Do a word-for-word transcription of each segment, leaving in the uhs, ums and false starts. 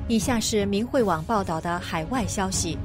以下是明慧网报道的海外消息，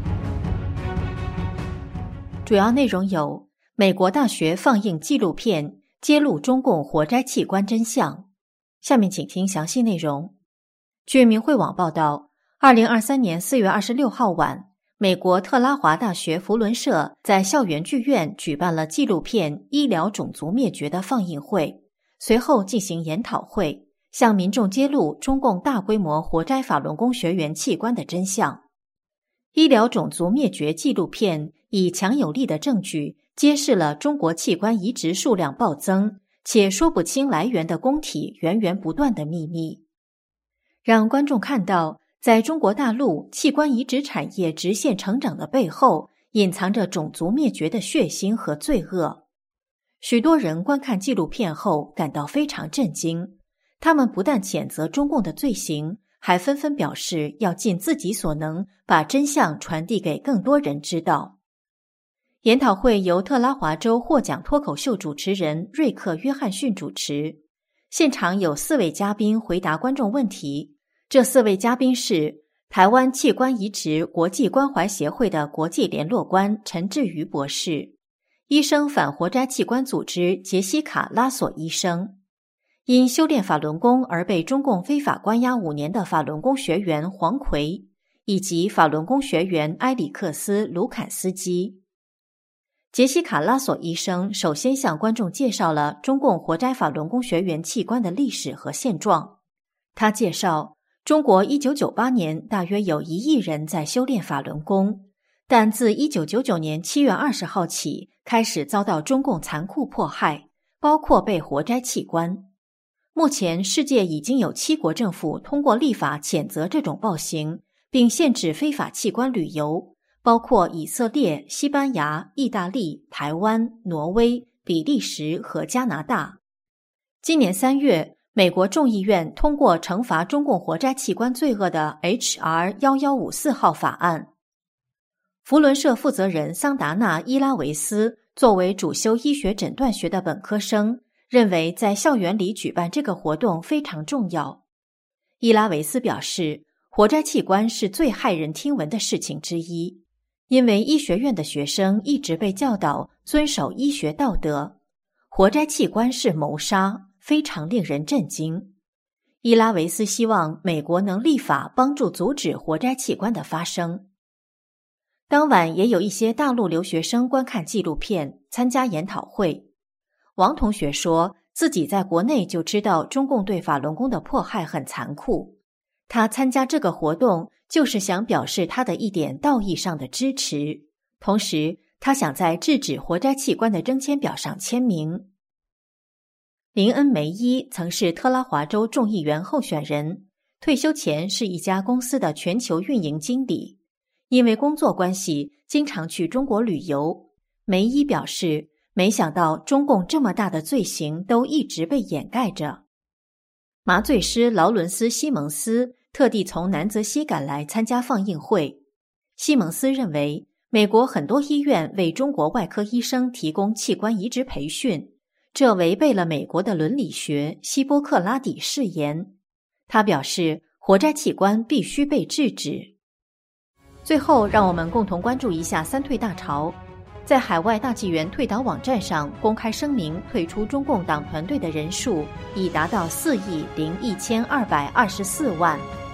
主要内容有：美国大学放映纪录片揭露中共活摘器官真相。下面请听详细内容。据明慧网报道，二零二三年四月二十六号晚，美国特拉华大学福伦社在校园剧院举办了纪录片《医疗种族灭绝》的放映会，随后进行研讨会，向民众揭露中共大规模活摘法轮功学员器官的真相。医疗种族灭绝纪录片以强有力的证据揭示了中国器官移植数量暴增且说不清来源的供体源源不断的秘密，让观众看到在中国大陆器官移植产业直线成长的背后隐藏着种族灭绝的血腥和罪恶。许多人观看纪录片后感到非常震惊，他们不但谴责中共的罪行，还纷纷表示要尽自己所能把真相传递给更多人知道。研讨会由特拉华州获奖脱口秀主持人瑞克·约翰逊主持，现场有四位嘉宾回答观众问题。这四位嘉宾是台湾器官移植国际关怀协会的国际联络官陈志瑜博士，医生反活摘器官组织杰西卡·拉索医生，因修炼法轮功而被中共非法关押五年的法轮功学员黄奎，以及法轮功学员埃里克斯·卢坎斯基。杰西卡·拉索医生首先向观众介绍了中共活摘法轮功学员器官的历史和现状。他介绍，中国一九九八年大约有一亿人在修炼法轮功，但自一九九九年七月二十号起开始遭到中共残酷迫害，包括被活摘器官。目前世界已经有七国政府通过立法谴责这种暴行，并限制非法器官旅游，包括以色列、西班牙、意大利、台湾、挪威、比利时和加拿大。今年三月，美国众议院通过惩罚中共活摘器官罪恶的 H R 一一五四 号法案。福伦社负责人桑达纳·伊拉维斯作为主修医学诊断学的本科生，认为在校园里举办这个活动非常重要。伊拉维斯表示，活摘器官是最骇人听闻的事情之一，因为医学院的学生一直被教导遵守医学道德，活摘器官是谋杀，非常令人震惊。伊拉维斯希望美国能立法帮助阻止活摘器官的发生。当晚也有一些大陆留学生观看纪录片，参加研讨会。王同学说自己在国内就知道中共对法轮功的迫害很残酷，他参加这个活动就是想表示他的一点道义上的支持，同时他想在制止活摘器官的征签表上签名。林恩·梅伊曾是特拉华州众议员候选人，退休前是一家公司的全球运营经理，因为工作关系经常去中国旅游。梅伊表示，没想到中共这么大的罪行都一直被掩盖着。麻醉师劳伦斯·西蒙斯特地从南泽西赶来参加放映会。西蒙斯认为，美国很多医院为中国外科医生提供器官移植培训，这违背了美国的伦理学希波克拉底誓言。他表示，活摘器官必须被制止。最后，让我们共同关注一下三退大潮。在海外大纪元退党网站上公开声明退出中共党团队的人数已达到四亿零一千二百二十四万。